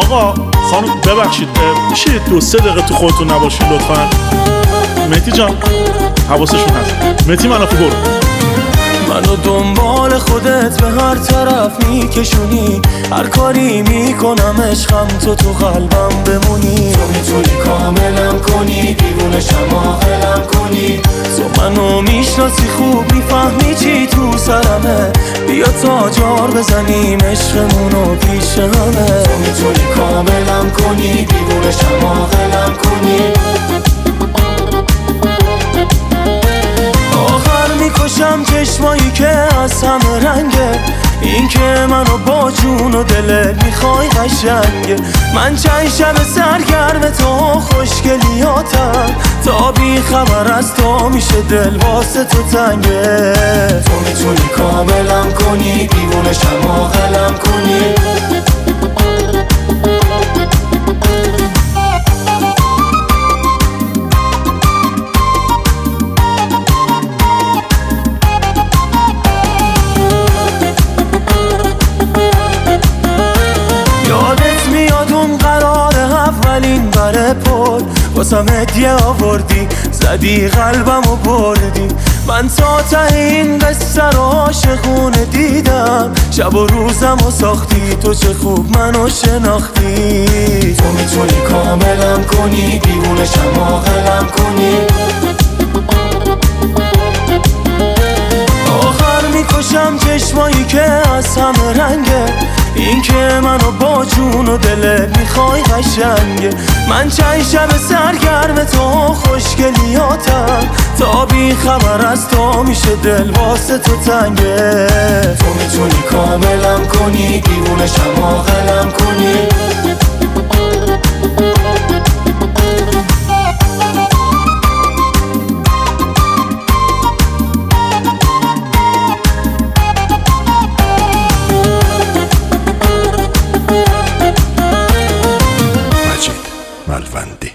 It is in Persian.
آقا خانم ببخشید میشه 2-3 دقیقه تو خودتون نباشید لطفا؟ مهدی جان حواسشون هست. مهدی منافی برو. منو دنبال خودت به هر طرف میکشونی، هر کاری میکنم عشقم تو قلبم بمونی. تو میتونی کاملم کنی، دیوونشم عاقلم کنی. تو منو میشناسی خوب، میفهمی چی تو سرمه. بیا تا جار بزنیم عشقمونو پیش همه. تو میتونی کاملم کنی، دیوونشم عاقلم کنی. میکشم چشمایی که از همه رنگه، این که منو با جون و دلت میخوای قشنگه. من چند شب سرگرم تو خوشگلیاتم، تا بی خبر از تو میشه دل واسه تو تنگه. تو میتونی کاملم کنی، دیوونشم عاقلم کنی. اولین بره پر واسم هدیه آوردی، زدی قلبمو بردی. من تا ته این قصه رو عاشقونه دیدم، شب و روزمو ساختی، تو چه خوب منو شناختی. تو میتونی کاملم کنی، دیوونشم عاقلم کنی. آخر میکشم چشمایی که از همه رنگه، این که منو با جون و دلت میخوای قشنگه. من چند شب سرگرم تو خوشگلیاتم، تا بی خبر از تو میشه دل واسه تو تنگه. تو میتونی کاملم کنی، دیوونشم عاقلم کنی. ملوندی.